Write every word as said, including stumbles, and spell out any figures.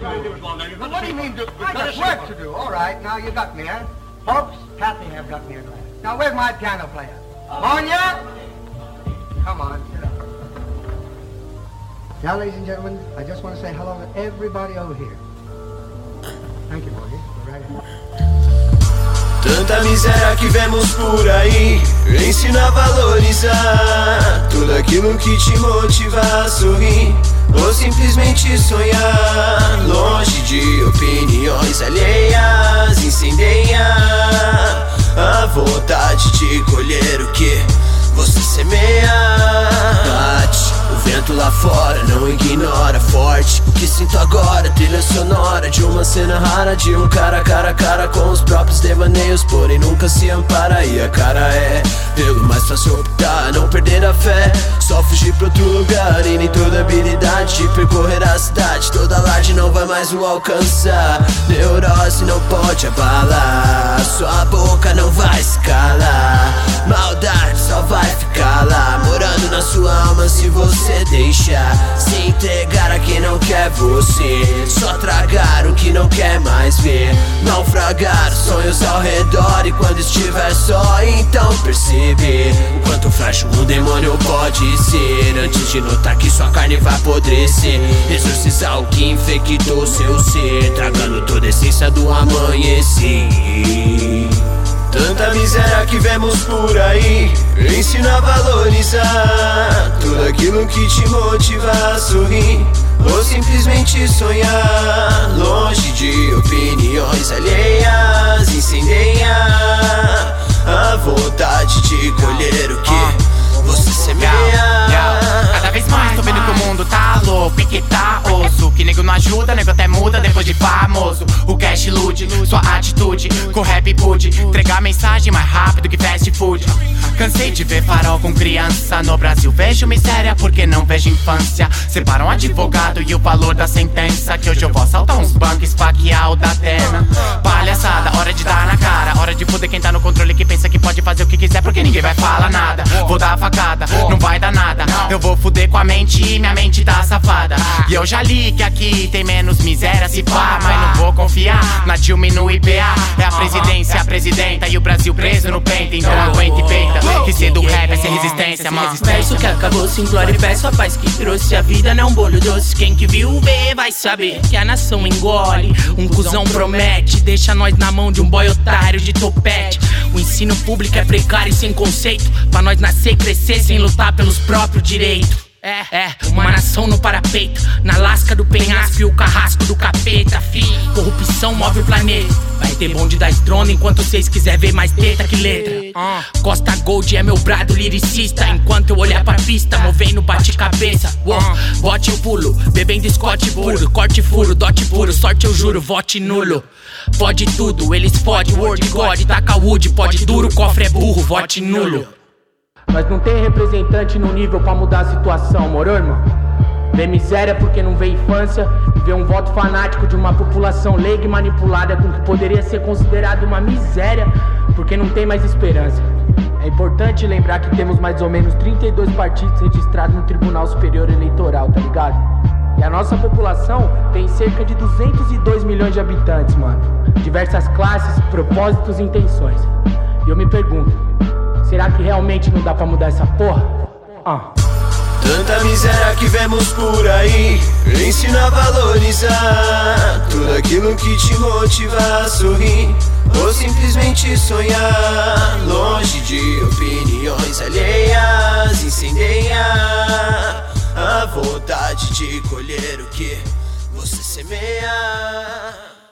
What do you mean, do? I got work to do. All right, now you got me, huh? Folks, Kathy have got me at last. Now, where's my piano player? Monya? Come on, sit up. Now, ladies and gentlemen, I just want to say hello to everybody over here. Thank you, Monya. Go right ahead. Tanta miséria que vemos por aí, ensina a valorizar tudo aquilo que te motiva a sorrir ou simplesmente sonhar. Longe de opiniões alheias, incendeia a vontade de colher o que você semeia. Bate o vento lá fora, não ignora forte o que sinto agora. Trilha sonora de uma cena rara, de um cara cara a cara com os próprios devaneios, porém nunca se ampara. E a cara é pelo mais fácil optar, não perder a fé, só fugir pra outro lugar. E nem toda habilidade de percorrer a cidade, toda laje não vai mais o alcançar. Neurose não pode abalar, sua boca não vai se calar. Maldade só vai ficar lá, morando na sua alma se você deixar. Se entregar a quem não quer você, só tragar o que não quer mais ver. Naufragar os sonhos ao redor, e quando estiver só, então perceber o quanto frágil um demônio pode ser, antes de notar que sua carne vai apodrecer. Exorcizar o que infectou seu ser, tragando toda a essência do amanhecer. Tanta miséria que vemos por aí, ensina a valorizar tudo aquilo que te motiva a sorrir ou simplesmente sonhar. Longe de opiniões alheias, incendeia a vontade de colher o que você semeia. Cada vez mais tô vendo que o mundo tá louco e que tá osso, que nego não ajuda, nego até muda depois de famoso. O cash ilude sua atitude, com rap pude entregar mensagem mais rápido que fast food. Cansei de ver farol com criança no Brasil, vejo miséria porque não vejo infância. Separam um advogado e o valor da sentença, que hoje eu vou assaltar uns bancos, esfaquear o da Atena. Palhaçada, hora de dar na cara, hora de fuder quem tá no controle, que pensa que pode fazer o que quiser porque ninguém vai falar nada. Vou dar a facada, não vai dar nada, eu vou fuder com a mente e minha mente tá safada. E eu já li que aqui tem menos miséria, se pá, mas não vou confiar na Dilma e no I P A. É a presidência, a presidenta e o Brasil preso no pente. Então aguenta e peita, que ser do rap é ser resistência, mano. Peço que acabou, se imploro e peço a paz que trouxe. A vida não é um bolho doce, quem que viu vê vai saber que a nação engole. Um cuzão promete, deixa nós na mão de um boy otário de topete. O ensino público é precário e sem conceito, pra nós nascer e crescer sem lutar pelos próprios direitos. É, é, uma nação no parapeito, na lasca do penhasco e o carrasco do capeta, fi. Corrupção move o planeta, vai ter bonde da estrona enquanto vocês quiser ver mais teta que letra. uh. Costa Gold é meu brado liricista, enquanto eu olhar pra pista, movendo bate-cabeça. uh. Bote o pulo, bebendo Scott puro, corte furo, dote puro, sorte eu juro, vote nulo. Pode tudo, eles fode, word god, taca wood, pode duro, cofre é burro, vote nulo. Nós não tem representante no nível pra mudar a situação, moro, irmão? Vê miséria porque não vê infância, e vê um voto fanático de uma população leiga e manipulada com o que poderia ser considerado uma miséria, porque não tem mais esperança. É importante lembrar que temos mais ou menos trinta e dois partidos registrados no Tribunal Superior Eleitoral, tá ligado? E a nossa população tem cerca de duzentos e dois milhões de habitantes, mano. Diversas classes, propósitos e intenções. E eu me pergunto, será que realmente não dá pra mudar essa porra? Ah. Tanta miséria que vemos por aí, ensina a valorizar tudo aquilo que te motiva a sorrir ou simplesmente sonhar. Longe de opiniões alheias, incendeia a vontade de colher o que você semeia.